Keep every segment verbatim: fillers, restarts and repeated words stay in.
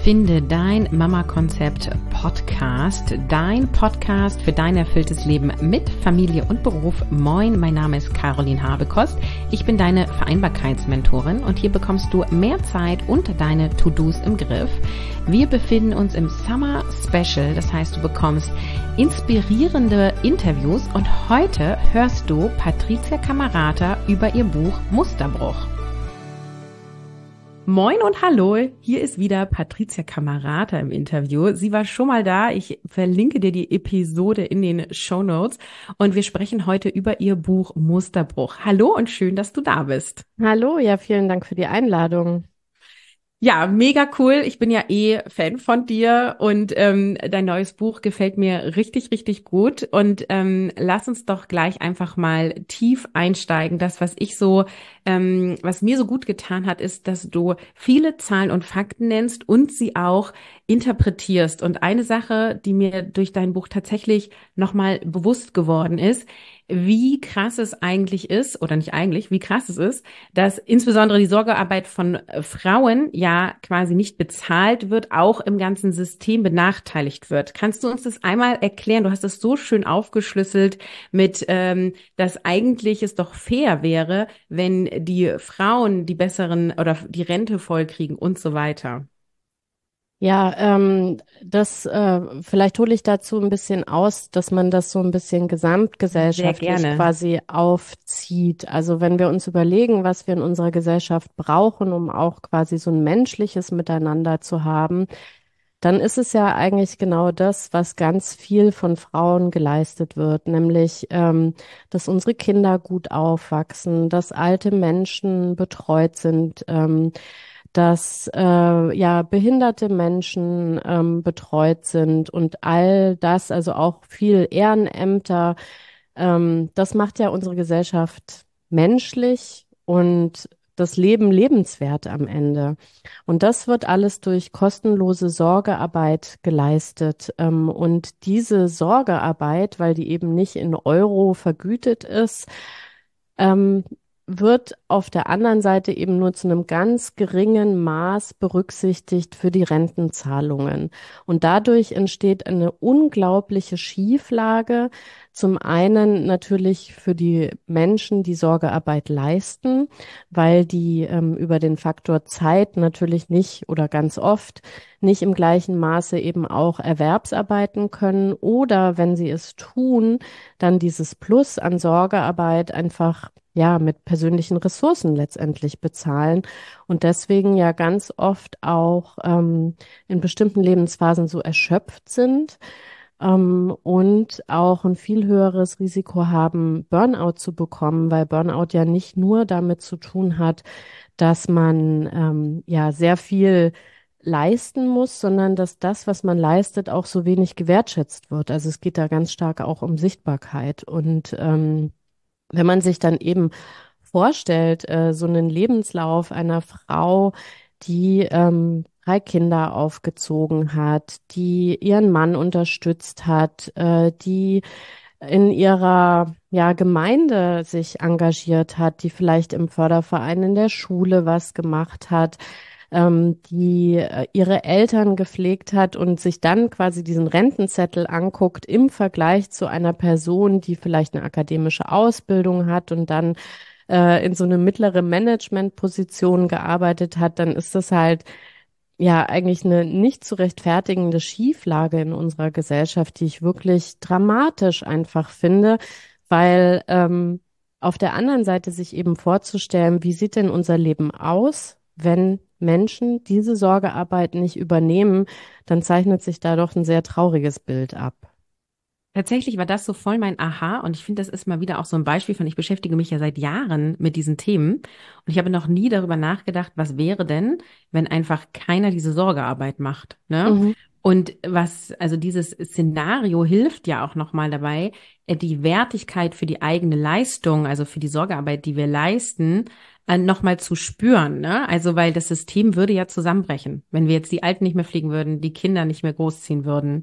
Finde dein Mama-Konzept Podcast, dein Podcast für dein erfülltes Leben mit Familie und Beruf. Moin, mein Name ist Caroline Habekost. Ich bin deine Vereinbarkeitsmentorin und hier bekommst du mehr Zeit und deine To-Dos im Griff. Wir befinden uns im Summer Special, das heißt, du bekommst inspirierende Interviews und heute hörst du Patricia Camerata über ihr Buch Musterbruch. Moin und hallo, hier ist wieder Patricia Camerata im Interview. Sie war schon mal da, ich verlinke dir die Episode in den Shownotes und wir sprechen heute über ihr Buch Musterbruch. Hallo und schön, dass du da bist. Hallo, ja, vielen Dank für die Einladung. Ja, mega cool. Ich bin ja eh Fan von dir und ähm, dein neues Buch gefällt mir richtig, richtig gut. Und ähm, lass uns doch gleich einfach mal tief einsteigen. Das, was ich so, ähm, was mir so gut getan hat, ist, dass du viele Zahlen und Fakten nennst und sie auch interpretierst. Und eine Sache, die mir durch dein Buch tatsächlich nochmal bewusst geworden ist, wie krass es eigentlich ist, oder nicht eigentlich, wie krass es ist, dass insbesondere die Sorgearbeit von Frauen ja quasi nicht bezahlt wird, auch im ganzen System benachteiligt wird. Kannst du uns das einmal erklären? Du hast es so schön aufgeschlüsselt mit, ähm, dass eigentlich es doch fair wäre, wenn die Frauen die besseren oder die Rente vollkriegen und so weiter. Ja, ähm, das, äh, vielleicht hole ich dazu ein bisschen aus, dass man das so ein bisschen Sehr gesamtgesellschaftlich gerne. quasi aufzieht. Also wenn wir uns überlegen, was wir in unserer Gesellschaft brauchen, um auch quasi so ein menschliches Miteinander zu haben, dann ist es ja eigentlich genau das, was ganz viel von Frauen geleistet wird, nämlich, ähm, dass unsere Kinder gut aufwachsen, dass alte Menschen betreut sind, ähm, dass äh, ja behinderte Menschen ähm, betreut sind und all das, also auch viel Ehrenämter, ähm, das macht ja unsere Gesellschaft menschlich und das Leben lebenswert am Ende. Und das wird alles durch kostenlose Sorgearbeit geleistet. Ähm, und diese Sorgearbeit, weil die eben nicht in Euro vergütet ist, ähm, wird auf der anderen Seite eben nur zu einem ganz geringen Maß berücksichtigt für die Rentenzahlungen. Und dadurch entsteht eine unglaubliche Schieflage. Zum einen natürlich für die Menschen, die Sorgearbeit leisten, weil die ähm, über den Faktor Zeit natürlich nicht oder ganz oft nicht im gleichen Maße eben auch Erwerbsarbeiten können oder wenn sie es tun, dann dieses Plus an Sorgearbeit einfach ja mit persönlichen Ressourcen letztendlich bezahlen und deswegen ja ganz oft auch ähm, in bestimmten Lebensphasen so erschöpft sind ähm, und auch ein viel höheres Risiko haben, Burnout zu bekommen, weil Burnout ja nicht nur damit zu tun hat, dass man ähm, ja sehr viel leisten muss, sondern dass das, was man leistet, auch so wenig gewertschätzt wird. Also es geht da ganz stark auch um Sichtbarkeit. Und ähm, wenn man sich dann eben vorstellt, äh, so einen Lebenslauf einer Frau, die ähm, drei Kinder aufgezogen hat, die ihren Mann unterstützt hat, äh, die in ihrer ja, Gemeinde sich engagiert hat, die vielleicht im Förderverein in der Schule was gemacht hat, ähm, die äh, ihre Eltern gepflegt hat und sich dann quasi diesen Rentenzettel anguckt im Vergleich zu einer Person, die vielleicht eine akademische Ausbildung hat und dann äh, in so eine mittlere Managementposition gearbeitet hat, dann ist das halt ja eigentlich eine nicht zu rechtfertigende Schieflage in unserer Gesellschaft, die ich wirklich dramatisch einfach finde, weil ähm, auf der anderen Seite sich eben vorzustellen, wie sieht denn unser Leben aus, wenn Menschen diese Sorgearbeit nicht übernehmen, dann zeichnet sich da doch ein sehr trauriges Bild ab. Tatsächlich war das so voll mein Aha und ich finde, das ist mal wieder auch so ein Beispiel von, ich beschäftige mich ja seit Jahren mit diesen Themen und ich habe noch nie darüber nachgedacht, was wäre denn, wenn einfach keiner diese Sorgearbeit macht, ne? Mhm. Und was, also dieses Szenario hilft ja auch nochmal dabei, äh, die Wertigkeit für die eigene Leistung, also für die Sorgearbeit, die wir leisten, äh, nochmal zu spüren, ne? Also, weil das System würde ja zusammenbrechen, wenn wir jetzt die Alten nicht mehr pflegen würden, die Kinder nicht mehr großziehen würden.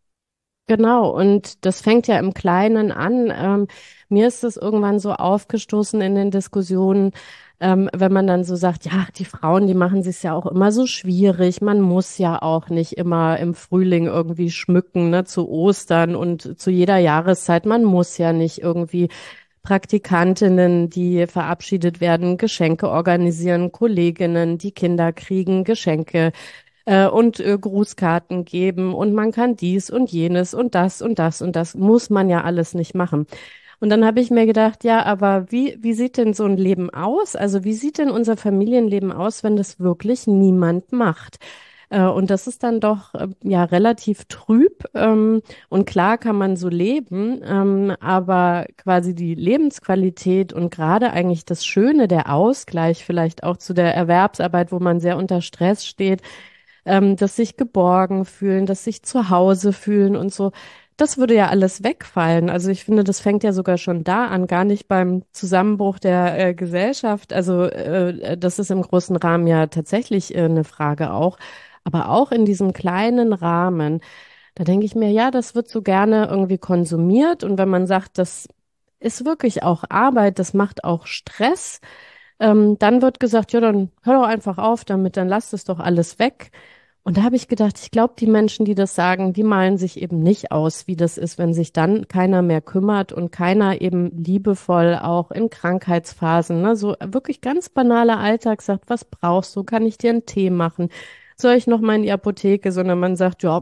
Genau, und das fängt ja im Kleinen an. Ähm, mir ist es irgendwann so aufgestoßen in den Diskussionen, ähm, wenn man dann so sagt, ja, die Frauen, die machen es ja auch immer so schwierig. Man muss ja auch nicht immer im Frühling irgendwie schmücken, ne, zu Ostern und zu jeder Jahreszeit. Man muss ja nicht irgendwie Praktikantinnen, die verabschiedet werden, Geschenke organisieren, Kolleginnen, die Kinder kriegen, Geschenke äh, und äh, Grußkarten geben und man kann dies und jenes und das und das und das muss man ja alles nicht machen. Und dann habe ich mir gedacht, ja, aber wie, wie sieht denn so ein Leben aus? Also wie sieht denn unser Familienleben aus, wenn das wirklich niemand macht? Äh, Und das ist dann doch äh, ja relativ trüb. Ähm, Und klar kann man so leben, ähm, aber quasi die Lebensqualität und gerade eigentlich das Schöne, der Ausgleich vielleicht auch zu der Erwerbsarbeit, wo man sehr unter Stress steht, ähm, das sich geborgen fühlen, das sich zu Hause fühlen und so. Das würde ja alles wegfallen. Also ich finde, das fängt ja sogar schon da an, gar nicht beim Zusammenbruch der äh, Gesellschaft. Also äh, das ist im großen Rahmen ja tatsächlich äh, eine Frage auch. Aber auch in diesem kleinen Rahmen, da denke ich mir, ja, das wird so gerne irgendwie konsumiert. Und wenn man sagt, das ist wirklich auch Arbeit, das macht auch Stress, ähm, dann wird gesagt, ja, dann hör doch einfach auf damit, dann lass das doch alles weg. Und da habe ich gedacht, ich glaube, die Menschen, die das sagen, die malen sich eben nicht aus, wie das ist, wenn sich dann keiner mehr kümmert und keiner eben liebevoll auch in Krankheitsphasen, ne, so wirklich ganz banaler Alltag sagt, was brauchst du? Kann ich dir einen Tee machen? Soll ich noch mal in die Apotheke? Sondern man sagt, ja,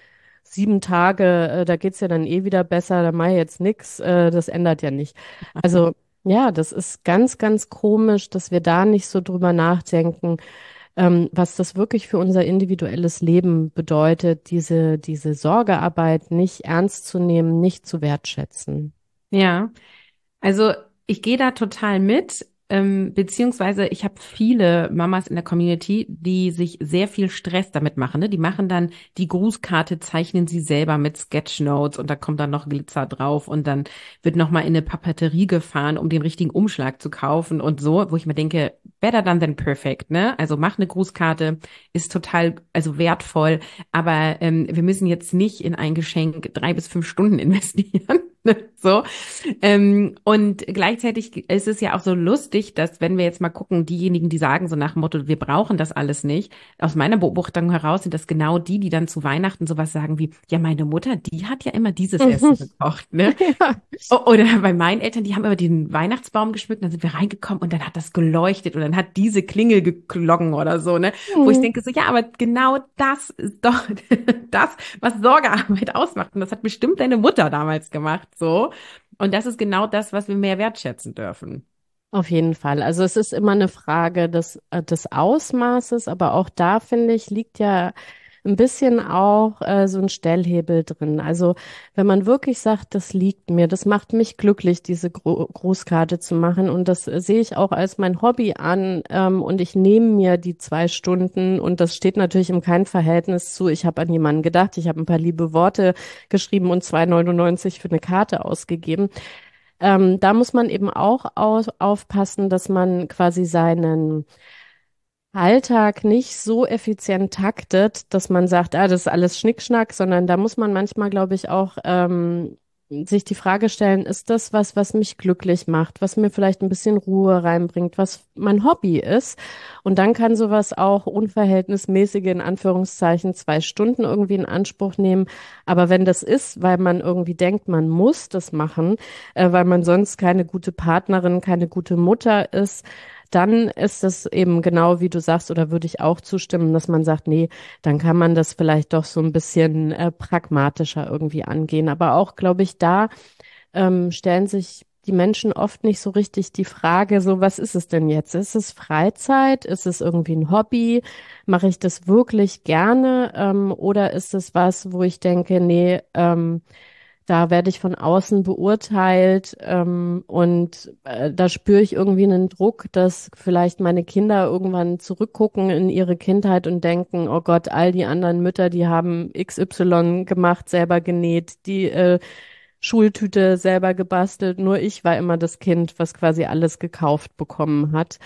sieben Tage, äh, da geht's ja dann eh wieder besser, da mache ich jetzt nix, äh, das ändert ja nicht. Also ja, das ist ganz, ganz komisch, dass wir da nicht so drüber nachdenken, ähm, was das wirklich für unser individuelles Leben bedeutet, diese, diese Sorgearbeit nicht ernst zu nehmen, nicht zu wertschätzen. Ja, also ich gehe da total mit, ähm, beziehungsweise ich habe viele Mamas in der Community, die sich sehr viel Stress damit machen. Ne? Die machen dann die Grußkarte, zeichnen sie selber mit Sketchnotes und da kommt dann noch Glitzer drauf und dann wird noch mal in eine Papeterie gefahren, um den richtigen Umschlag zu kaufen und so, wo ich mir denke, better done than perfect, ne? Also mach eine Grußkarte, ist total, also wertvoll, aber ähm, wir müssen jetzt nicht in ein Geschenk drei bis fünf Stunden investieren. So. Ähm, und gleichzeitig ist es ja auch so lustig, dass wenn wir jetzt mal gucken, diejenigen, die sagen so nach dem Motto, wir brauchen das alles nicht, aus meiner Beobachtung heraus sind das genau die, die dann zu Weihnachten sowas sagen wie, ja, meine Mutter, die hat ja immer dieses Essen gekocht, ne? Ja. O- Oder bei meinen Eltern, die haben immer den Weihnachtsbaum geschmückt, dann sind wir reingekommen und dann hat das geleuchtet und dann hat diese Klingel geklungen oder so, ne? Wo ich Mhm. denke so, ja, aber genau das ist doch das, was Sorgearbeit ausmacht. Und das hat bestimmt deine Mutter damals gemacht, so. Und das ist genau das, was wir mehr wertschätzen dürfen. Auf jeden Fall. Also es ist immer eine Frage des, äh, des Ausmaßes, aber auch da, finde ich, liegt ja ein bisschen auch äh, so ein Stellhebel drin. Also wenn man wirklich sagt, das liegt mir, das macht mich glücklich, diese Gro Grußkarte zu machen und das äh, sehe ich auch als mein Hobby an ähm, und ich nehme mir die zwei Stunden und das steht natürlich im kein Verhältnis zu, ich habe an jemanden gedacht, ich habe ein paar liebe Worte geschrieben und zwei neunundneunzig für eine Karte ausgegeben. Ähm, da muss man eben auch au aufpassen, dass man quasi seinen Alltag nicht so effizient taktet, dass man sagt, ah, das ist alles Schnickschnack, sondern da muss man manchmal, glaube ich, auch ähm, sich die Frage stellen, ist das was, was mich glücklich macht, was mir vielleicht ein bisschen Ruhe reinbringt, was mein Hobby ist? Und dann kann sowas auch unverhältnismäßige, in Anführungszeichen, zwei Stunden irgendwie in Anspruch nehmen. Aber wenn das ist, weil man irgendwie denkt, man muss das machen, äh, weil man sonst keine gute Partnerin, keine gute Mutter ist, dann ist es eben genau wie du sagst, oder würde ich auch zustimmen, dass man sagt, nee, dann kann man das vielleicht doch so ein bisschen äh, pragmatischer irgendwie angehen. Aber auch, glaube ich, da ähm, stellen sich die Menschen oft nicht so richtig die Frage, so, was ist es denn jetzt? Ist es Freizeit? Ist es irgendwie ein Hobby? Mache ich das wirklich gerne? Ähm, oder ist es was, wo ich denke, nee, ähm, da werde ich von außen beurteilt ähm, und äh, da spüre ich irgendwie einen Druck, dass vielleicht meine Kinder irgendwann zurückgucken in ihre Kindheit und denken, oh Gott, all die anderen Mütter, die haben X Y gemacht, selber genäht, die äh, Schultüte selber gebastelt, nur ich war immer das Kind, was quasi alles gekauft bekommen hat.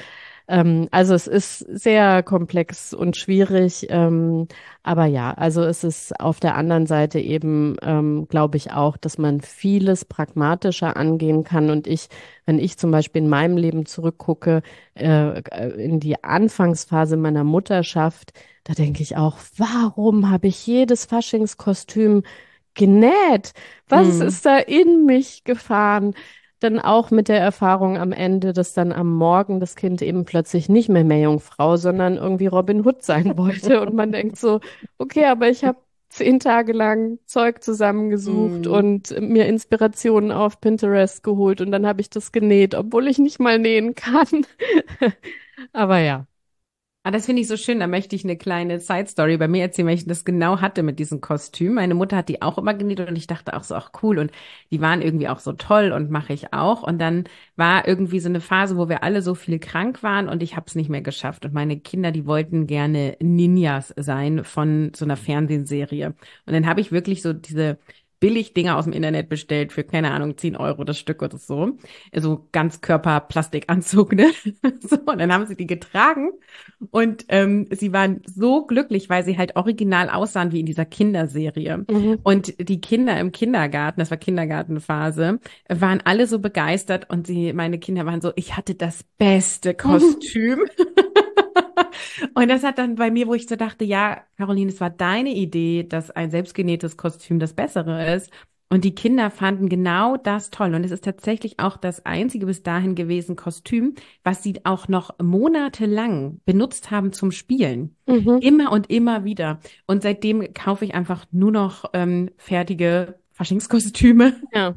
Ähm, also es ist sehr komplex und schwierig, ähm, aber ja, also es ist auf der anderen Seite eben, ähm, glaube ich auch, dass man vieles pragmatischer angehen kann. Und ich, wenn ich zum Beispiel in meinem Leben zurückgucke, äh, in die Anfangsphase meiner Mutterschaft, da denke ich auch, warum habe ich jedes Faschingskostüm genäht? Was Hm. ist da in mich gefahren? Dann auch mit der Erfahrung am Ende, dass dann am Morgen das Kind eben plötzlich nicht mehr Meerjungfrau, sondern irgendwie Robin Hood sein wollte. Und man denkt so, okay, aber ich habe zehn Tage lang Zeug zusammengesucht Hm. und mir Inspirationen auf Pinterest geholt und dann habe ich das genäht, obwohl ich nicht mal nähen kann. Aber ja. Ah, das finde ich so schön. Da möchte ich eine kleine Side-Story bei mir erzählen, weil ich das genau hatte mit diesem Kostüm. Meine Mutter hat die auch immer genäht und ich dachte auch so, ach cool. Und die waren irgendwie auch so toll und mache ich auch. Und dann war irgendwie so eine Phase, wo wir alle so viel krank waren und ich habe es nicht mehr geschafft. Und meine Kinder, die wollten gerne Ninjas sein von so einer Fernsehserie. Und dann habe ich wirklich so diese Billig-Dinger aus dem Internet bestellt für, keine Ahnung, zehn Euro das Stück oder so. So Ganzkörper-Plastikanzug, ne? So, und dann haben sie die getragen. Und ähm, sie waren so glücklich, weil sie halt original aussahen wie in dieser Kinderserie. Mhm. Und die Kinder im Kindergarten, das war Kindergartenphase, waren alle so begeistert und sie, meine Kinder waren so, ich hatte das beste Kostüm. Und das hat dann bei mir, wo ich so dachte, ja, Caroline, es war deine Idee, dass ein selbstgenähtes Kostüm das Bessere ist. Und die Kinder fanden genau das toll. Und es ist tatsächlich auch das einzige bis dahin gewesen Kostüm, was sie auch noch monatelang benutzt haben zum Spielen. Mhm. Immer und immer wieder. Und seitdem kaufe ich einfach nur noch ähm, fertige Faschingskostüme. Ja.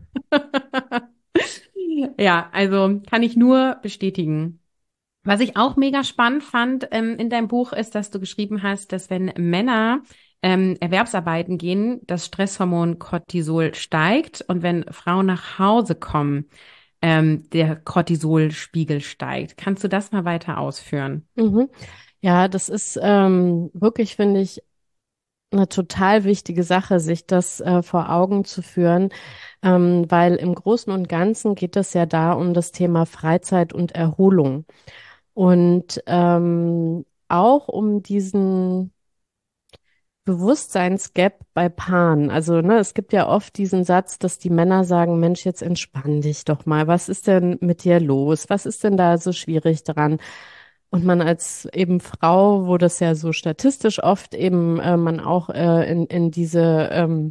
Ja, also kann ich nur bestätigen. Was ich auch mega spannend fand ähm, in deinem Buch ist, dass du geschrieben hast, dass wenn Männer ähm, Erwerbsarbeiten gehen, das Stresshormon Cortisol steigt und wenn Frauen nach Hause kommen, ähm, der Cortisolspiegel steigt. Kannst du das mal weiter ausführen? Mhm. Ja, das ist ähm, wirklich, finde ich, eine total wichtige Sache, sich das äh, vor Augen zu führen, ähm, weil im Großen und Ganzen geht es ja da um das Thema Freizeit und Erholung und ähm, auch um diesen Bewusstseinsgap bei Paaren. Also, ne, es gibt ja oft diesen Satz, dass die Männer sagen, Mensch, jetzt entspann dich doch mal. Was ist denn mit dir los? Was ist denn da so schwierig dran? Und man als eben Frau, wo das ja so statistisch oft eben äh, man auch äh, in, in diese ähm,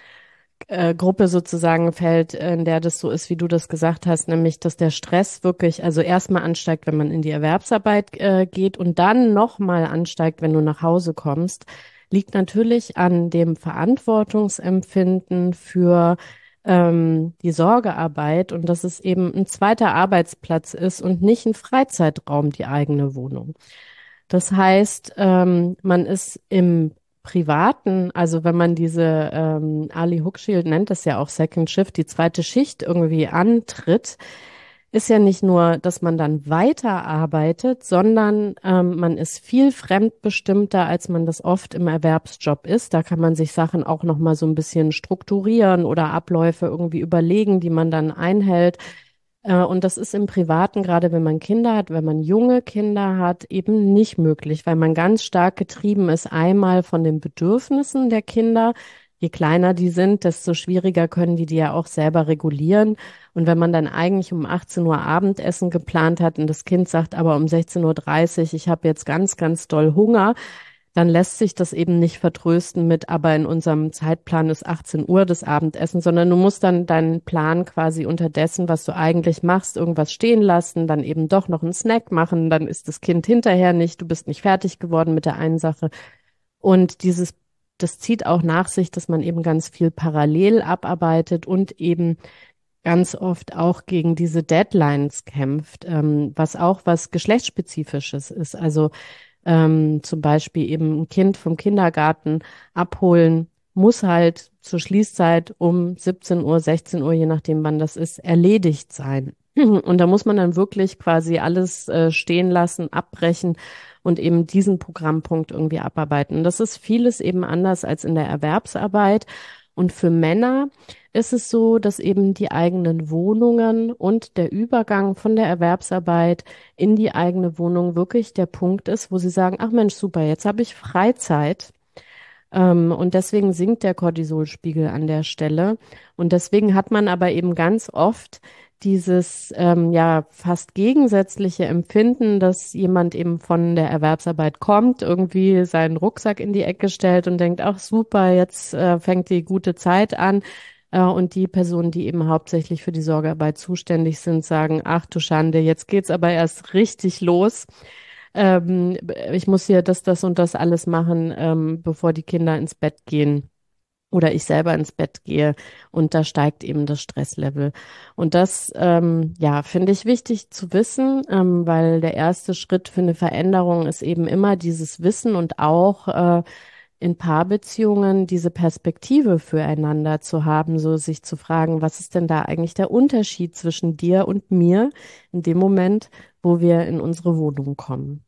äh, Gruppe sozusagen fällt, in der das so ist, wie du das gesagt hast, nämlich, dass der Stress wirklich also erstmal ansteigt, wenn man in die Erwerbsarbeit äh, geht und dann nochmal ansteigt, wenn du nach Hause kommst, liegt natürlich an dem Verantwortungsempfinden für ähm, die Sorgearbeit und dass es eben ein zweiter Arbeitsplatz ist und nicht ein Freizeitraum, die eigene Wohnung. Das heißt, ähm, man ist im Privaten, also wenn man diese, ähm, Ali Hochschild nennt das ja auch Second Shift, die zweite Schicht irgendwie antritt, ist ja nicht nur, dass man dann weiterarbeitet, sondern ähm, man ist viel fremdbestimmter, als man das oft im Erwerbsjob ist. Da kann man sich Sachen auch noch mal so ein bisschen strukturieren oder Abläufe irgendwie überlegen, die man dann einhält. Äh, Und das ist im Privaten, gerade wenn man Kinder hat, wenn man junge Kinder hat, eben nicht möglich, weil man ganz stark getrieben ist, einmal von den Bedürfnissen der Kinder. Je kleiner die sind, desto schwieriger können die die ja auch selber regulieren. Und wenn man dann eigentlich um achtzehn Uhr Abendessen geplant hat und das Kind sagt aber um sechzehn Uhr dreißig, ich habe jetzt ganz, ganz doll Hunger, dann lässt sich das eben nicht vertrösten mit, aber in unserem Zeitplan ist achtzehn Uhr das Abendessen, sondern du musst dann deinen Plan quasi unterdessen, was du eigentlich machst, irgendwas stehen lassen, dann eben doch noch einen Snack machen, dann ist das Kind hinterher nicht, du bist nicht fertig geworden mit der einen Sache. Und dieses, das zieht auch nach sich, dass man eben ganz viel parallel abarbeitet und eben ganz oft auch gegen diese Deadlines kämpft, ähm, was auch was Geschlechtsspezifisches ist. Also ähm, zum Beispiel eben ein Kind vom Kindergarten abholen, muss halt zur Schließzeit um siebzehn Uhr, sechzehn Uhr, je nachdem wann das ist, erledigt sein. Und da muss man dann wirklich quasi alles äh, stehen lassen, abbrechen und eben diesen Programmpunkt irgendwie abarbeiten. Und das ist vieles eben anders als in der Erwerbsarbeit. Und für Männer ist es so, dass eben die eigenen Wohnungen und der Übergang von der Erwerbsarbeit in die eigene Wohnung wirklich der Punkt ist, wo sie sagen, ach Mensch, super, jetzt habe ich Freizeit. Ähm, und deswegen sinkt der Cortisolspiegel an der Stelle. Und deswegen hat man aber eben ganz oft dieses ähm, ja fast gegensätzliche Empfinden, dass jemand eben von der Erwerbsarbeit kommt, irgendwie seinen Rucksack in die Ecke stellt und denkt, ach super, jetzt äh, fängt die gute Zeit an. Äh, und die Personen, die eben hauptsächlich für die Sorgearbeit zuständig sind, sagen, ach du Schande, jetzt geht's aber erst richtig los. Ähm, ich muss hier das, das und das alles machen, ähm, bevor die Kinder ins Bett gehen oder ich selber ins Bett gehe. Und da steigt eben das Stresslevel. Und das, ähm, ja, finde ich wichtig zu wissen, ähm, weil der erste Schritt für eine Veränderung ist eben immer dieses Wissen und auch äh, in Paarbeziehungen diese Perspektive füreinander zu haben, so sich zu fragen, was ist denn da eigentlich der Unterschied zwischen dir und mir in dem Moment, wo wir in unsere Wohnung kommen.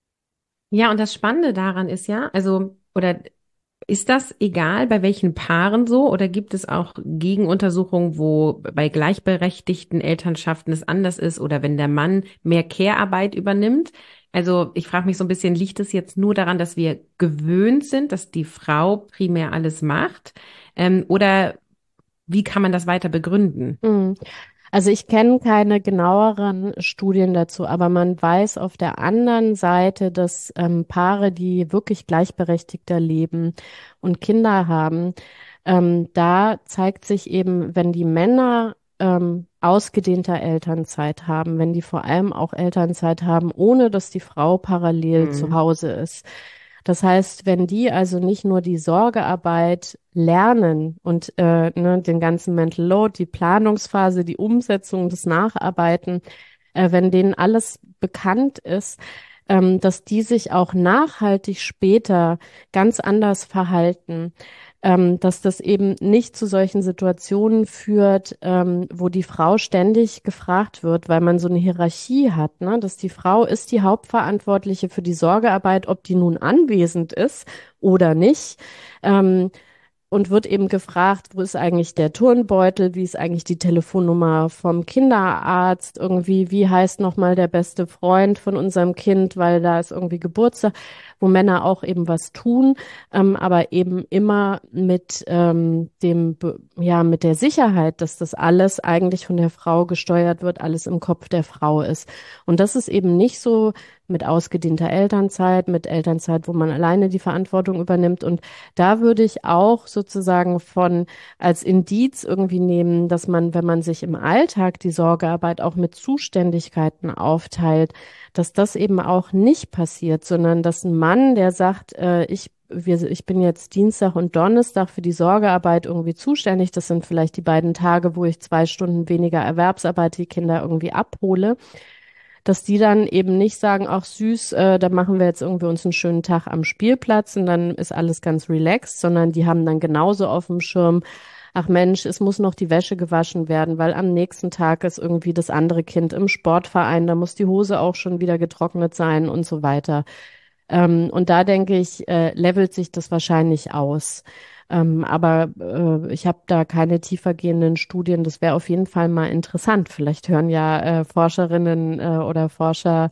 Ja, und das Spannende daran ist ja, also, oder ist das egal bei welchen Paaren so oder gibt es auch Gegenuntersuchungen, wo bei gleichberechtigten Elternschaften es anders ist oder wenn der Mann mehr Care-Arbeit übernimmt? Also ich frage mich so ein bisschen, liegt es jetzt nur daran, dass wir gewöhnt sind, dass die Frau primär alles macht? Ähm, oder wie kann man das weiter begründen? Mhm. Also ich kenne keine genaueren Studien dazu, aber man weiß auf der anderen Seite, dass ähm, Paare, die wirklich gleichberechtigter leben und Kinder haben, ähm, da zeigt sich eben, wenn die Männer ähm, ausgedehnter Elternzeit haben, wenn die vor allem auch Elternzeit haben, ohne dass die Frau parallel zu Mhm. Hause ist. Das heißt, wenn die also nicht nur die Sorgearbeit lernen und äh, ne, den ganzen Mental Load, die Planungsphase, die Umsetzung, das Nacharbeiten, äh, wenn denen alles bekannt ist, ähm, dass die sich auch nachhaltig später ganz anders verhalten, ähm, dass das eben nicht zu solchen Situationen führt, ähm, wo die Frau ständig gefragt wird, weil man so eine Hierarchie hat, ne? Dass die Frau ist die Hauptverantwortliche für die Sorgearbeit, ob die nun anwesend ist oder nicht. Ähm, und wird eben gefragt, wo ist eigentlich der Turnbeutel, wie ist eigentlich die Telefonnummer vom Kinderarzt, irgendwie, wie heißt nochmal der beste Freund von unserem Kind, weil da ist irgendwie Geburtstag, wo Männer auch eben was tun, ähm, aber eben immer mit ähm, dem, Be- ja, mit der Sicherheit, dass das alles eigentlich von der Frau gesteuert wird, alles im Kopf der Frau ist. Und das ist eben nicht so mit ausgedehnter Elternzeit, mit Elternzeit, wo man alleine die Verantwortung übernimmt. Und da würde ich auch sozusagen von als Indiz irgendwie nehmen, dass man, wenn man sich im Alltag die Sorgearbeit auch mit Zuständigkeiten aufteilt, dass das eben auch nicht passiert, sondern dass ein Mann, der sagt, äh, ich wir, ich bin jetzt Dienstag und Donnerstag für die Sorgearbeit irgendwie zuständig. Das sind vielleicht die beiden Tage, wo ich zwei Stunden weniger Erwerbsarbeit die Kinder irgendwie abhole, dass die dann eben nicht sagen, ach süß, äh, da machen wir jetzt irgendwie uns einen schönen Tag am Spielplatz und dann ist alles ganz relaxed, sondern die haben dann genauso auf dem Schirm, ach Mensch, es muss noch die Wäsche gewaschen werden, weil am nächsten Tag ist irgendwie das andere Kind im Sportverein, da muss die Hose auch schon wieder getrocknet sein und so weiter. Ähm, und da denke ich, äh, levelt sich das wahrscheinlich aus. Ähm, aber äh, ich habe da keine tiefergehenden Studien. Das wäre auf jeden Fall mal interessant. Vielleicht hören ja äh, Forscherinnen äh, oder Forscher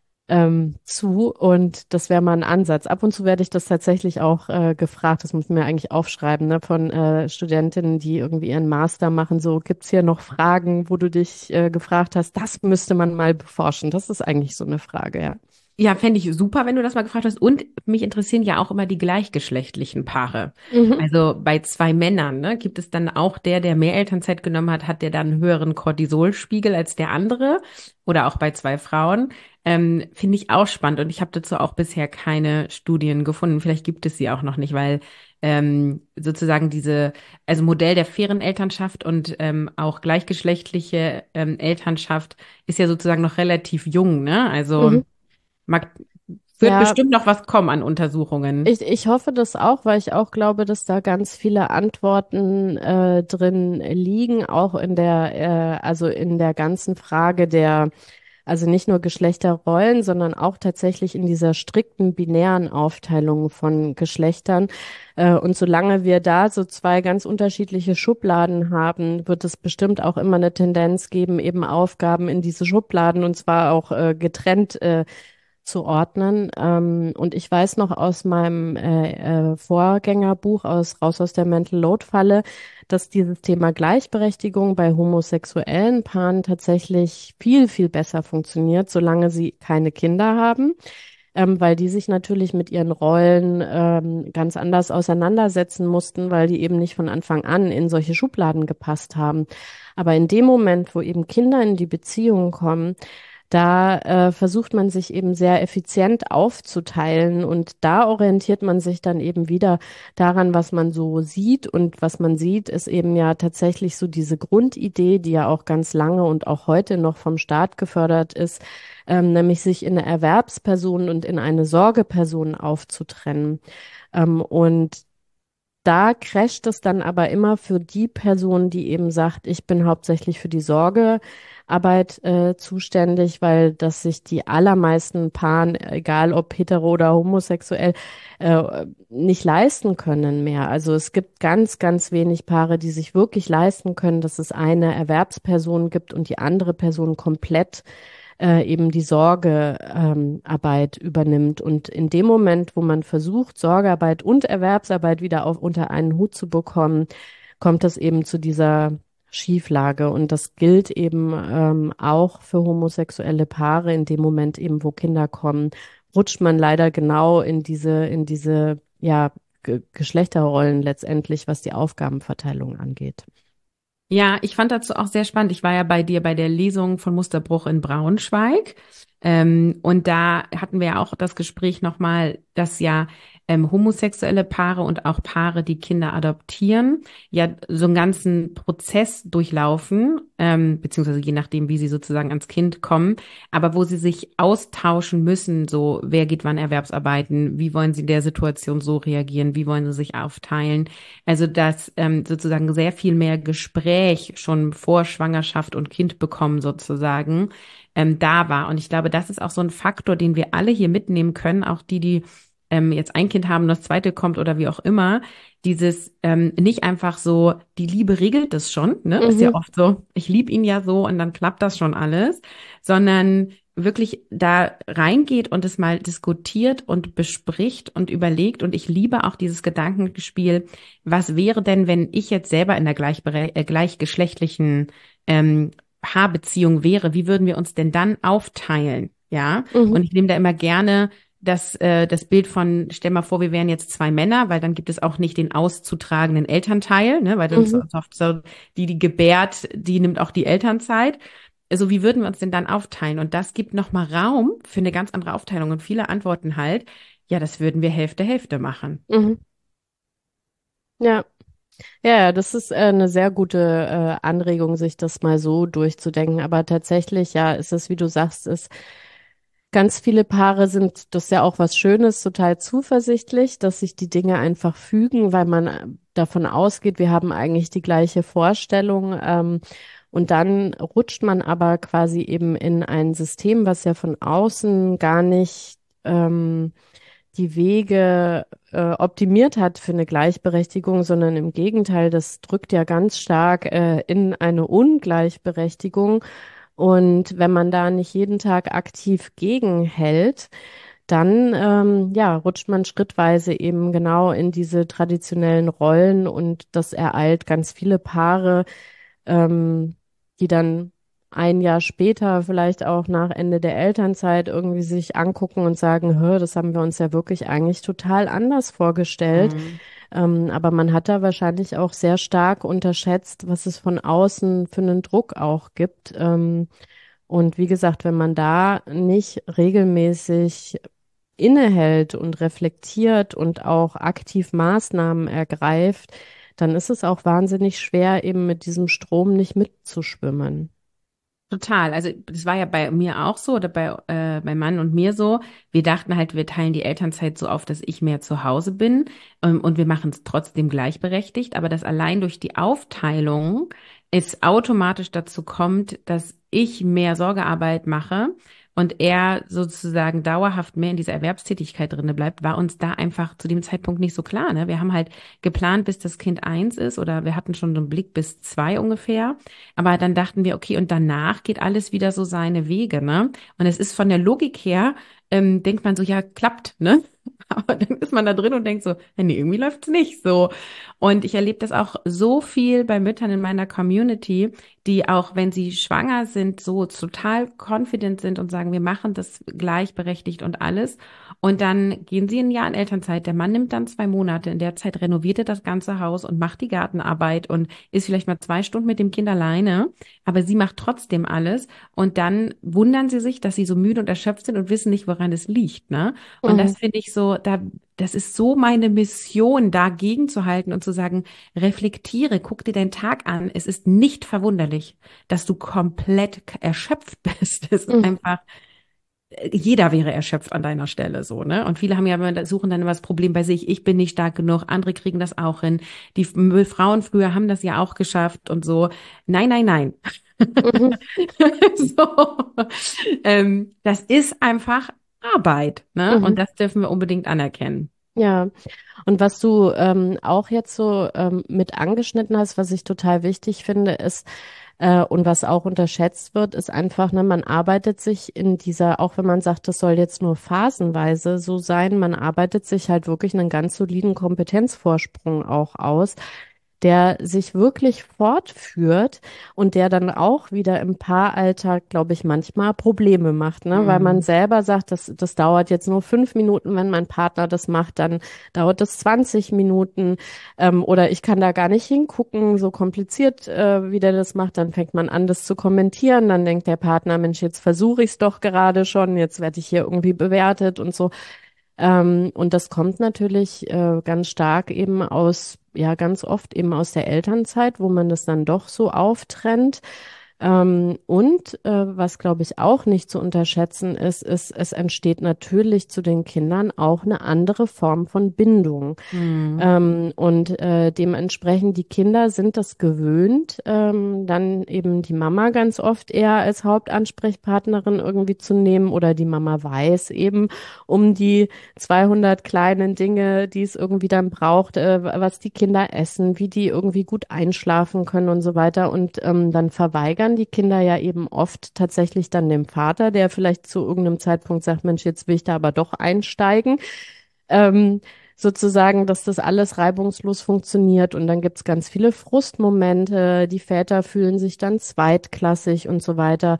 ähm, zu und das wäre mal ein Ansatz. Ab und zu werde ich das tatsächlich auch äh, gefragt. Das muss ich mir eigentlich aufschreiben, ne, von äh, Studentinnen, die irgendwie ihren Master machen. So, gibt's hier noch Fragen, wo du dich äh, gefragt hast? Das müsste man mal beforschen. Das ist eigentlich so eine Frage, ja. Ja, fände ich super, wenn du das mal gefragt hast. Und mich interessieren ja auch immer die gleichgeschlechtlichen Paare. Mhm. Also bei zwei Männern, ne, gibt es dann auch der, der mehr Elternzeit genommen hat, hat der dann einen höheren Cortisolspiegel als der andere? Oder auch bei zwei Frauen? Ähm, finde ich auch spannend. Und ich habe dazu auch bisher keine Studien gefunden. Vielleicht gibt es sie auch noch nicht, weil ähm, sozusagen diese, also Modell der fairen Elternschaft und ähm, auch gleichgeschlechtliche ähm, Elternschaft ist ja sozusagen noch relativ jung, ne? Also Mhm. Mag, wird Ja, bestimmt noch was kommen an Untersuchungen. Ich, ich hoffe das auch, weil ich auch glaube, dass da ganz viele Antworten äh, drin liegen, auch in der, äh, also in der ganzen Frage der Also nicht nur Geschlechterrollen, sondern auch tatsächlich in dieser strikten binären Aufteilung von Geschlechtern. Äh, Und solange wir da so zwei ganz unterschiedliche Schubladen haben, wird es bestimmt auch immer eine Tendenz geben, eben Aufgaben in diese Schubladen und zwar auch äh, getrennt äh, zu ordnen. Ähm, und ich weiß noch aus meinem äh, äh, Vorgängerbuch aus Raus aus der Mental Load Falle, dass dieses Thema Gleichberechtigung bei homosexuellen Paaren tatsächlich viel, viel besser funktioniert, solange sie keine Kinder haben, ähm, weil die sich natürlich mit ihren Rollen ähm, ganz anders auseinandersetzen mussten, weil die eben nicht von Anfang an in solche Schubladen gepasst haben. Aber in dem Moment, wo eben Kinder in die Beziehung kommen, da äh, versucht man sich eben sehr effizient aufzuteilen und da orientiert man sich dann eben wieder daran, was man so sieht. Und was man sieht, ist eben ja tatsächlich so diese Grundidee, die ja auch ganz lange und auch heute noch vom Staat gefördert ist, ähm, nämlich sich in eine Erwerbsperson und in eine Sorgeperson aufzutrennen. Ähm, und da crasht es dann aber immer für die Person, die eben sagt, ich bin hauptsächlich für die Sorgearbeit äh, zuständig, weil das sich die allermeisten Paaren, egal ob hetero oder homosexuell, äh, nicht leisten können mehr. Also es gibt ganz, ganz wenig Paare, die sich wirklich leisten können, dass es eine Erwerbsperson gibt und die andere Person komplett äh, eben die Sorgearbeit ähm, Arbeit übernimmt. Und in dem Moment, wo man versucht, Sorgearbeit und Erwerbsarbeit wieder auf, unter einen Hut zu bekommen, kommt es eben zu dieser Schieflage. Und das gilt eben ähm, auch für homosexuelle Paare. In dem Moment eben, wo Kinder kommen, rutscht man leider genau in diese, in diese, ja, Ge Geschlechterrollen letztendlich, was die Aufgabenverteilung angeht. Ja, ich fand dazu auch sehr spannend. Ich war ja bei dir bei der Lesung von Musterbruch in Braunschweig. Ähm, und da hatten wir ja auch das Gespräch nochmal, dass ja ähm, homosexuelle Paare und auch Paare, die Kinder adoptieren, ja so einen ganzen Prozess durchlaufen, ähm, beziehungsweise je nachdem, wie sie sozusagen ans Kind kommen, aber wo sie sich austauschen müssen, so wer geht wann Erwerbsarbeiten, wie wollen sie in der Situation so reagieren, wie wollen sie sich aufteilen. Also dass ähm, sozusagen sehr viel mehr Gespräch schon vor Schwangerschaft und Kind bekommen sozusagen ähm, da war. Und ich glaube, das ist auch so ein Faktor, den wir alle hier mitnehmen können, auch die, die ähm, jetzt ein Kind haben, das zweite kommt oder wie auch immer. Dieses ähm, nicht einfach so, die Liebe regelt das schon, ne? Ist ja Mhm, oft so, ich liebe ihn ja so und dann klappt das schon alles, sondern wirklich da reingeht und es mal diskutiert und bespricht und überlegt. Und ich liebe auch dieses Gedankenspiel, was wäre denn, wenn ich jetzt selber in der gleichbere äh, gleichgeschlechtlichen ähm, Paarbeziehung wäre, wie würden wir uns denn dann aufteilen? Ja, mhm, und ich nehme da immer gerne das, äh, das Bild von, stell mal vor, wir wären jetzt zwei Männer, weil dann gibt es auch nicht den auszutragenden Elternteil, ne, weil dann so, mhm, so, die, die gebärt, die nimmt auch die Elternzeit. Also wie würden wir uns denn dann aufteilen? Und das gibt nochmal Raum für eine ganz andere Aufteilung. Und viele antworten halt, ja, das würden wir Hälfte, Hälfte machen. mhm. Ja. Ja, ja, das ist äh, eine sehr gute äh, Anregung, sich das mal so durchzudenken. Aber tatsächlich, ja, ist es, wie du sagst, ist ganz viele Paare sind, das ist ja auch was Schönes, total zuversichtlich, dass sich die Dinge einfach fügen, weil man äh, davon ausgeht, wir haben eigentlich die gleiche Vorstellung. Ähm, und dann rutscht man aber quasi eben in ein System, was ja von außen gar nicht ähm, die Wege äh, optimiert hat für eine Gleichberechtigung, sondern im Gegenteil, das drückt ja ganz stark äh, in eine Ungleichberechtigung. Und wenn man da nicht jeden Tag aktiv gegenhält, dann ähm, ja, rutscht man schrittweise eben genau in diese traditionellen Rollen und das ereilt ganz viele Paare, ähm, die dann ein Jahr später, vielleicht auch nach Ende der Elternzeit, irgendwie sich angucken und sagen, hör, das haben wir uns ja wirklich eigentlich total anders vorgestellt. Mhm. Ähm, aber man hat da wahrscheinlich auch sehr stark unterschätzt, was es von außen für einen Druck auch gibt. Ähm, und wie gesagt, wenn man da nicht regelmäßig innehält und reflektiert und auch aktiv Maßnahmen ergreift, dann ist es auch wahnsinnig schwer, eben mit diesem Strom nicht mitzuschwimmen. Total. Also das war ja bei mir auch so oder bei, äh, bei Mann und mir so. Wir dachten halt, wir teilen die Elternzeit so auf, dass ich mehr zu Hause bin, ähm, und wir machen es trotzdem gleichberechtigt. Aber dass allein durch die Aufteilung es automatisch dazu kommt, dass ich mehr Sorgearbeit mache und er sozusagen dauerhaft mehr in dieser Erwerbstätigkeit drinne bleibt, war uns da einfach zu dem Zeitpunkt nicht so klar, ne? Wir haben halt geplant, bis das Kind eins ist, oder wir hatten schon so einen Blick bis zwei ungefähr. Aber dann dachten wir, okay, und danach geht alles wieder so seine Wege, ne? Und es ist von der Logik her, ähm, denkt man so, ja, klappt, ne? Aber dann ist man da drin und denkt so, ja, nee, irgendwie läuft's nicht so. Und ich erlebe das auch so viel bei Müttern in meiner Community, die auch, wenn sie schwanger sind, so total confident sind und sagen, wir machen das gleichberechtigt und alles. Und dann gehen sie ein Jahr in Elternzeit. Der Mann nimmt dann zwei Monate. In der Zeit renoviert er das ganze Haus und macht die Gartenarbeit und ist vielleicht mal zwei Stunden mit dem Kind alleine. Aber sie macht trotzdem alles. Und dann wundern sie sich, dass sie so müde und erschöpft sind und wissen nicht, woran es liegt, ne? Und Mhm. das finde ich so, da, das ist so meine Mission, dagegen zu halten und zu sagen, reflektiere, guck dir deinen Tag an. Es ist nicht verwunderlich, dass du komplett k- erschöpft bist. Es ist Mhm. einfach, äh, jeder wäre erschöpft an deiner Stelle, so, ne? Und viele haben ja, immer- suchen dann immer das Problem bei sich, ich bin nicht stark genug, andere kriegen das auch hin. Die F- Frauen früher haben das ja auch geschafft und so. Nein, nein, nein. Mhm. So. Ähm, das ist einfach Arbeit, ne? Und Mhm. das dürfen wir unbedingt anerkennen. Ja, und was du ähm, auch jetzt so ähm, mit angeschnitten hast, was ich total wichtig finde, ist, äh, und was auch unterschätzt wird, ist einfach, ne, man arbeitet sich in dieser, auch wenn man sagt, das soll jetzt nur phasenweise so sein, man arbeitet sich halt wirklich einen ganz soliden Kompetenzvorsprung auch aus, der sich wirklich fortführt und der dann auch wieder im Paaralltag, glaube ich, manchmal Probleme macht, ne? Weil man Mhm. selber sagt, das, das dauert jetzt nur fünf Minuten, wenn mein Partner das macht, dann dauert das zwanzig Minuten, ähm, oder ich kann da gar nicht hingucken, so kompliziert, äh, wie der das macht, dann fängt man an, das zu kommentieren, dann denkt der Partner, Mensch, jetzt versuche ich es doch gerade schon, jetzt werde ich hier irgendwie bewertet und so. Ähm, und das kommt natürlich äh, ganz stark eben aus, ja, ganz oft eben aus der Elternzeit, wo man das dann doch so auftrennt. Ähm, und äh, was, glaube ich, auch nicht zu unterschätzen ist, ist, es entsteht natürlich zu den Kindern auch eine andere Form von Bindung. Mhm. Ähm, und äh, dementsprechend, die Kinder sind das gewöhnt, ähm, dann eben die Mama ganz oft eher als Hauptansprechpartnerin irgendwie zu nehmen, oder die Mama weiß eben um die zweihundert kleinen Dinge, die es irgendwie dann braucht, äh, was die Kinder essen, wie die irgendwie gut einschlafen können und so weiter. Und ähm, dann verweigern die Kinder ja eben oft tatsächlich dann dem Vater, der vielleicht zu irgendeinem Zeitpunkt sagt, Mensch, jetzt will ich da aber doch einsteigen. Ähm, sozusagen, dass das alles reibungslos funktioniert. Und dann gibt's ganz viele Frustmomente. Die Väter fühlen sich dann zweitklassig und so weiter.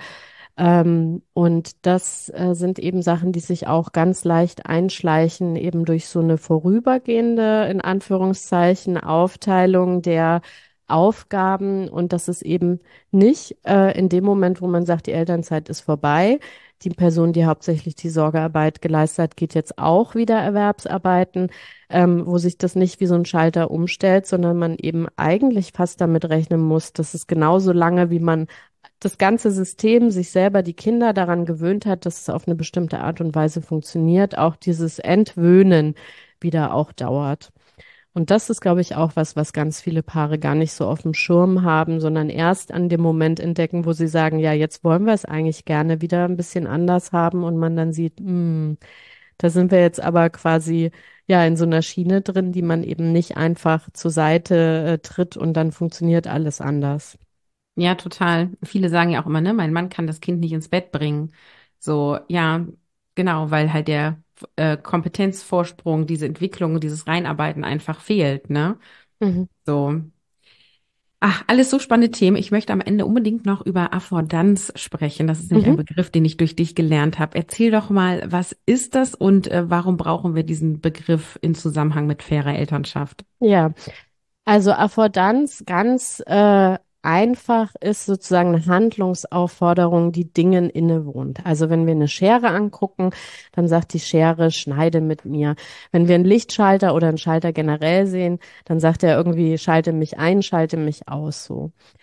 Ähm, und das äh, sind eben Sachen, die sich auch ganz leicht einschleichen, eben durch so eine vorübergehende, in Anführungszeichen, Aufteilung der Aufgaben. Und das ist eben nicht äh, in dem Moment, wo man sagt, die Elternzeit ist vorbei. Die Person, die hauptsächlich die Sorgearbeit geleistet hat, geht jetzt auch wieder Erwerbsarbeiten, ähm, wo sich das nicht wie so ein Schalter umstellt, sondern man eben eigentlich fast damit rechnen muss, dass es genauso lange, wie man das ganze System, sich selber, die Kinder daran gewöhnt hat, dass es auf eine bestimmte Art und Weise funktioniert, auch dieses Entwöhnen wieder auch dauert. Und das ist, glaube ich, auch was, was ganz viele Paare gar nicht so auf dem Schirm haben, sondern erst an dem Moment entdecken, wo sie sagen, ja, jetzt wollen wir es eigentlich gerne wieder ein bisschen anders haben, und man dann sieht, hm, da sind wir jetzt aber quasi ja in so einer Schiene drin, die man eben nicht einfach zur Seite äh, tritt und dann funktioniert alles anders. Ja, total. Viele sagen ja auch immer, ne, mein Mann kann das Kind nicht ins Bett bringen. So, ja, genau, weil halt der äh, Kompetenzvorsprung, diese Entwicklung, dieses Reinarbeiten einfach fehlt, ne? Mhm. So. Ach, alles so spannende Themen. Ich möchte am Ende unbedingt noch über Affordanz sprechen. Das ist nämlich ein Mhm. Begriff, den ich durch dich gelernt habe. Erzähl doch mal, was ist das und äh, warum brauchen wir diesen Begriff in Zusammenhang mit fairer Elternschaft? Ja, also Affordanz ganz äh, einfach ist sozusagen eine Handlungsaufforderung, die Dingen innewohnt. Also wenn wir eine Schere angucken, dann sagt die Schere, schneide mit mir. Wenn wir einen Lichtschalter oder einen Schalter generell sehen, dann sagt er irgendwie, schalte mich ein, schalte mich aus, so.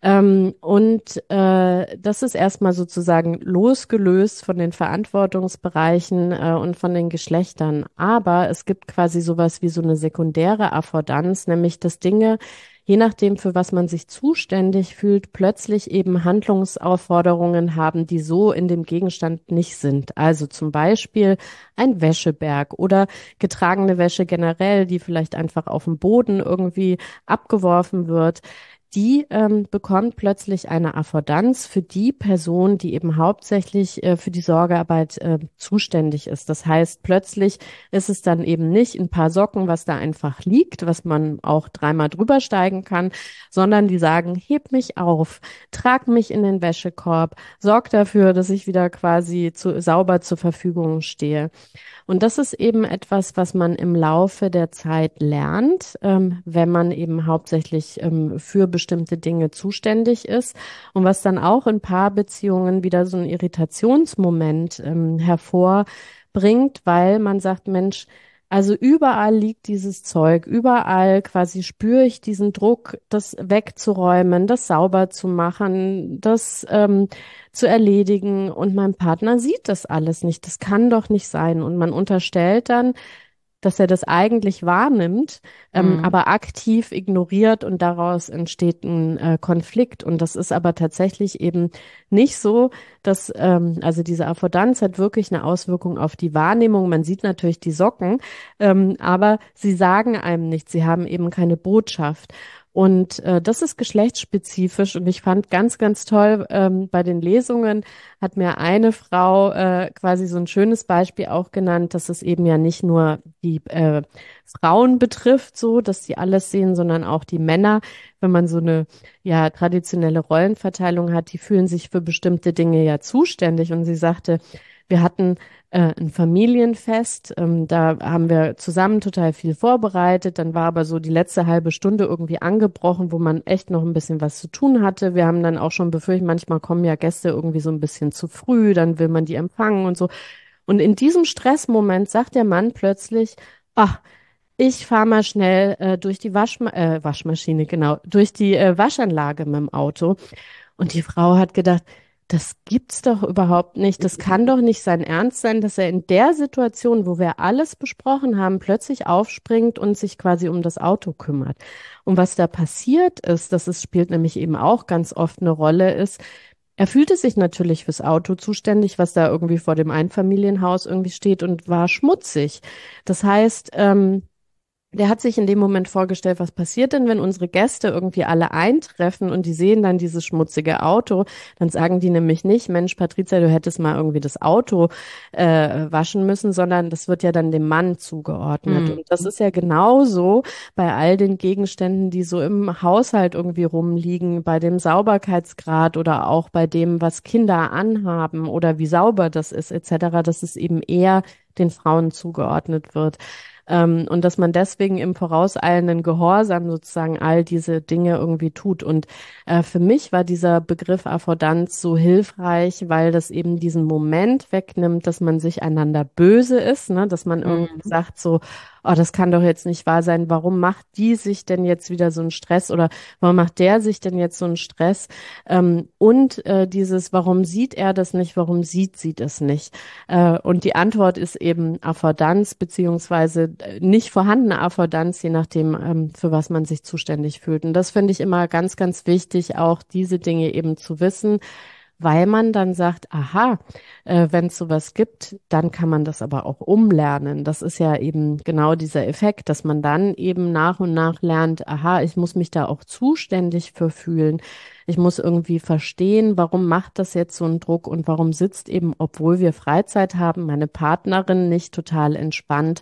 Ähm, und äh, das ist erstmal sozusagen losgelöst von den Verantwortungsbereichen äh, und von den Geschlechtern. Aber es gibt quasi sowas wie so eine sekundäre Affordanz, nämlich dass Dinge, je nachdem, für was man sich zuständig fühlt, plötzlich eben Handlungsaufforderungen haben, die so in dem Gegenstand nicht sind. Also zum Beispiel ein Wäscheberg oder getragene Wäsche generell, die vielleicht einfach auf dem Boden irgendwie abgeworfen wird. Die ähm, bekommt plötzlich eine Affordanz für die Person, die eben hauptsächlich äh, für die Sorgearbeit äh, zuständig ist. Das heißt, plötzlich ist es dann eben nicht ein paar Socken, was da einfach liegt, was man auch dreimal drüber steigen kann, sondern die sagen, heb mich auf, trag mich in den Wäschekorb, sorg dafür, dass ich wieder quasi zu, sauber zur Verfügung stehe. Und das ist eben etwas, was man im Laufe der Zeit lernt, ähm, wenn man eben hauptsächlich ähm, für bestimmte Dinge zuständig ist und was dann auch in Paarbeziehungen wieder so ein Irritationsmoment ähm, hervorbringt, weil man sagt, Mensch, also überall liegt dieses Zeug, überall quasi spüre ich diesen Druck, das wegzuräumen, das sauber zu machen, das ähm, zu erledigen und mein Partner sieht das alles nicht. Das kann doch nicht sein. Und man unterstellt dann, dass er das eigentlich wahrnimmt, ähm, Mhm. aber aktiv ignoriert und daraus entsteht ein äh, Konflikt. Und das ist aber tatsächlich eben nicht so, dass, ähm, also diese Affordanz hat wirklich eine Auswirkung auf die Wahrnehmung. Man sieht natürlich die Socken, ähm, aber sie sagen einem nichts. Sie haben eben keine Botschaft. Und äh, das ist geschlechtsspezifisch und ich fand ganz, ganz toll, ähm, bei den Lesungen hat mir eine Frau äh, quasi so ein schönes Beispiel auch genannt, dass es eben ja nicht nur die äh, Frauen betrifft, so, dass die alles sehen, sondern auch die Männer. Wenn man so eine ja traditionelle Rollenverteilung hat, die fühlen sich für bestimmte Dinge ja zuständig. Und sie sagte, wir hatten äh, ein Familienfest, ähm, da haben wir zusammen total viel vorbereitet. Dann war aber so die letzte halbe Stunde irgendwie angebrochen, wo man echt noch ein bisschen was zu tun hatte. Wir haben dann auch schon befürchtet, manchmal kommen ja Gäste irgendwie so ein bisschen zu früh, dann will man die empfangen und so. Und in diesem Stressmoment sagt der Mann plötzlich, ach, ich fahre mal schnell äh, durch die Waschma äh, Waschmaschine, genau, durch die äh, Waschanlage mit dem Auto. Und die Frau hat gedacht, das gibt's doch überhaupt nicht. Das kann doch nicht sein Ernst sein, dass er in der Situation, wo wir alles besprochen haben, plötzlich aufspringt und sich quasi um das Auto kümmert. Und was da passiert ist, das ist, spielt nämlich eben auch ganz oft eine Rolle, ist, er fühlte sich natürlich fürs Auto zuständig, was da irgendwie vor dem Einfamilienhaus irgendwie steht und war schmutzig. Das heißt, ähm, der hat sich in dem Moment vorgestellt, was passiert denn, wenn unsere Gäste irgendwie alle eintreffen und die sehen dann dieses schmutzige Auto, dann sagen die nämlich nicht, Mensch, Patricia, du hättest mal irgendwie das Auto äh, waschen müssen, sondern das wird ja dann dem Mann zugeordnet. Mhm. Und das ist ja genauso bei all den Gegenständen, die so im Haushalt irgendwie rumliegen, bei dem Sauberkeitsgrad oder auch bei dem, was Kinder anhaben oder wie sauber das ist, et cetera, dass es eben eher den Frauen zugeordnet wird. Ähm, und dass man deswegen im vorauseilenden Gehorsam sozusagen all diese Dinge irgendwie tut. Und äh, für mich war dieser Begriff Affordanz so hilfreich, weil das eben diesen Moment wegnimmt, dass man sich einander böse ist, ne? Dass man irgendwie Mhm. sagt so, oh, das kann doch jetzt nicht wahr sein. Warum macht die sich denn jetzt wieder so einen Stress oder warum macht der sich denn jetzt so einen Stress? Ähm, und äh, dieses, warum sieht er das nicht? Warum sieht sie das nicht? Äh, und die Antwort ist eben Affordanz beziehungsweise äh, nicht vorhandene Affordanz, je nachdem, ähm, für was man sich zuständig fühlt. Und das finde ich immer ganz, ganz wichtig, auch diese Dinge eben zu wissen, weil man dann sagt, aha, äh, wenn es sowas gibt, dann kann man das aber auch umlernen. Das ist ja eben genau dieser Effekt, dass man dann eben nach und nach lernt, aha, ich muss mich da auch zuständig für fühlen. Ich muss irgendwie verstehen, warum macht das jetzt so einen Druck und warum sitzt eben, obwohl wir Freizeit haben, meine Partnerin nicht total entspannt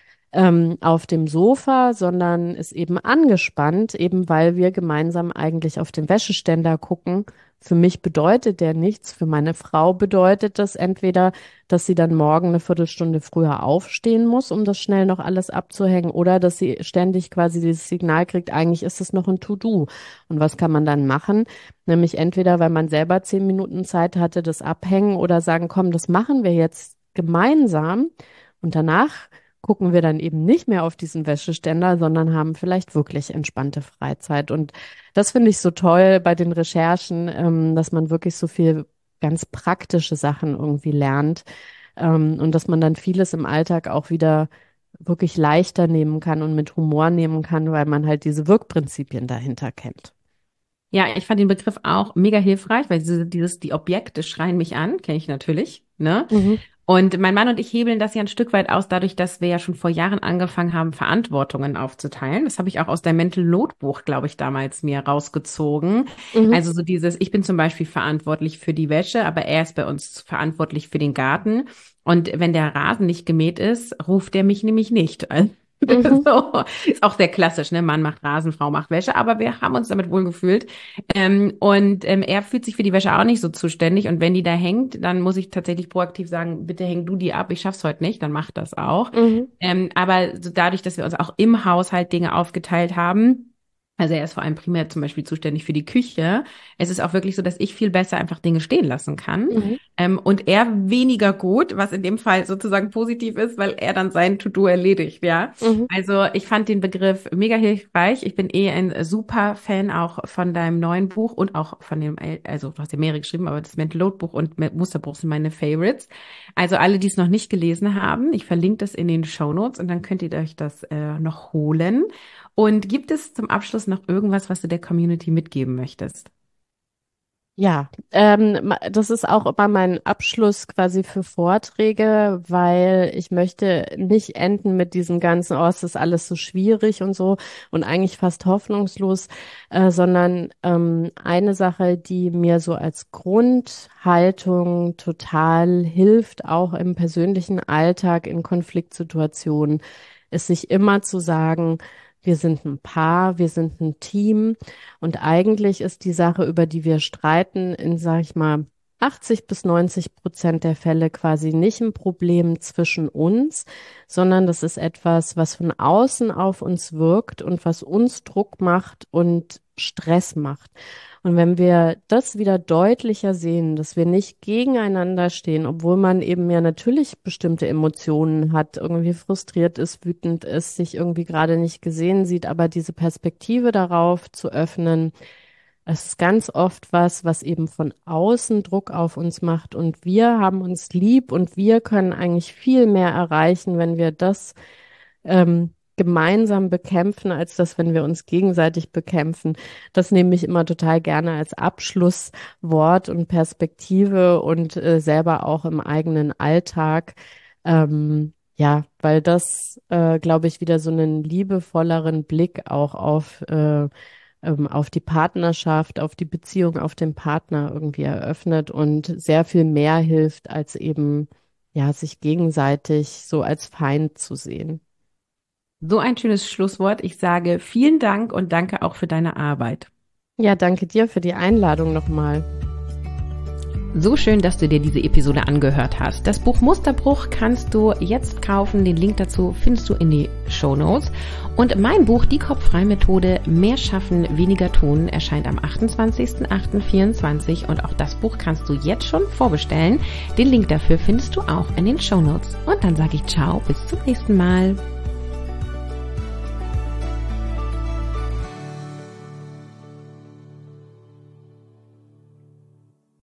ähm, auf dem Sofa, sondern ist eben angespannt, eben weil wir gemeinsam eigentlich auf den Wäscheständer gucken. Für mich bedeutet der nichts. Für meine Frau bedeutet das entweder, dass sie dann morgen eine Viertelstunde früher aufstehen muss, um das schnell noch alles abzuhängen, oder dass sie ständig quasi dieses Signal kriegt, eigentlich ist es noch ein To-Do. Und was kann man dann machen? Nämlich entweder, weil man selber zehn Minuten Zeit hatte, das abhängen oder sagen, komm, das machen wir jetzt gemeinsam und danach gucken wir dann eben nicht mehr auf diesen Wäscheständer, sondern haben vielleicht wirklich entspannte Freizeit. Und das finde ich so toll bei den Recherchen, ähm, dass man wirklich so viel ganz praktische Sachen irgendwie lernt, ähm, und dass man dann vieles im Alltag auch wieder wirklich leichter nehmen kann und mit Humor nehmen kann, weil man halt diese Wirkprinzipien dahinter kennt. Ja, ich fand den Begriff auch mega hilfreich, weil diese, dieses, die Objekte schreien mich an, kenne ich natürlich, ne? Mhm. Und mein Mann und ich hebeln das ja ein Stück weit aus, dadurch, dass wir ja schon vor Jahren angefangen haben, Verantwortungen aufzuteilen. Das habe ich auch aus der Mental Load Buch, glaube ich, damals mir rausgezogen. Mhm. Also so dieses, ich bin zum Beispiel verantwortlich für die Wäsche, aber er ist bei uns verantwortlich für den Garten. Und wenn der Rasen nicht gemäht ist, ruft er mich nämlich nicht. Mhm. So, ist auch sehr klassisch, ne? Mann macht Rasen, Frau macht Wäsche, aber wir haben uns damit wohl gefühlt. Ähm, und ähm, er fühlt sich für die Wäsche auch nicht so zuständig. Und wenn die da hängt, dann muss ich tatsächlich proaktiv sagen, bitte häng du die ab, ich schaff's heute nicht, dann mach das auch. Mhm. Ähm, aber so dadurch, dass wir uns auch im Haushalt Dinge aufgeteilt haben, also er ist vor allem primär zum Beispiel zuständig für die Küche. Es ist auch wirklich so, dass ich viel besser einfach Dinge stehen lassen kann. Mhm. Ähm, und er weniger gut, was in dem Fall sozusagen positiv ist, weil er dann sein To-Do erledigt, ja. Mhm. Also ich fand den Begriff mega hilfreich. Ich bin eh ein super Fan auch von deinem neuen Buch und auch von dem, also du hast ja mehrere geschrieben, aber das Mental Load Buch und Musterbuch sind meine Favorites. Also alle, die es noch nicht gelesen haben, ich verlinke das in den Shownotes und dann könnt ihr euch das äh, noch holen. Und gibt es zum Abschluss noch irgendwas, was du der Community mitgeben möchtest? Ja, ähm, ma- das ist auch immer mein Abschluss quasi für Vorträge, weil ich möchte nicht enden mit diesem ganzen, oh, es ist alles so schwierig und so und eigentlich fast hoffnungslos, äh, sondern ähm, eine Sache, die mir so als Grundhaltung total hilft, auch im persönlichen Alltag in Konfliktsituationen, ist sich immer zu sagen, wir sind ein Paar, wir sind ein Team. Und eigentlich ist die Sache, über die wir streiten, in, sag ich mal, achtzig bis neunzig Prozent der Fälle quasi nicht ein Problem zwischen uns, sondern das ist etwas, was von außen auf uns wirkt und was uns Druck macht und Stress macht. Und wenn wir das wieder deutlicher sehen, dass wir nicht gegeneinander stehen, obwohl man eben ja natürlich bestimmte Emotionen hat, irgendwie frustriert ist, wütend ist, sich irgendwie gerade nicht gesehen sieht, aber diese Perspektive darauf zu öffnen, es ist ganz oft was, was eben von außen Druck auf uns macht und wir haben uns lieb und wir können eigentlich viel mehr erreichen, wenn wir das ähm, gemeinsam bekämpfen, als dass, wenn wir uns gegenseitig bekämpfen. Das nehme ich immer total gerne als Abschlusswort und Perspektive und äh, selber auch im eigenen Alltag. Ähm, ja, weil das, äh, glaube ich, wieder so einen liebevolleren Blick auch auf, äh, ähm, auf die Partnerschaft, auf die Beziehung, auf den Partner irgendwie eröffnet und sehr viel mehr hilft, als eben, ja, sich gegenseitig so als Feind zu sehen. So ein schönes Schlusswort. Ich sage vielen Dank und danke auch für deine Arbeit. Ja, danke dir für die Einladung nochmal. So schön, dass du dir diese Episode angehört hast. Das Buch Musterbruch kannst du jetzt kaufen. Den Link dazu findest du in die Shownotes. Und mein Buch, die Kopffrei-Methode, mehr schaffen, weniger tun, erscheint am achtundzwanzigsten achten vierundzwanzig. Und auch das Buch kannst du jetzt schon vorbestellen. Den Link dafür findest du auch in den Shownotes. Und dann sage ich ciao, bis zum nächsten Mal.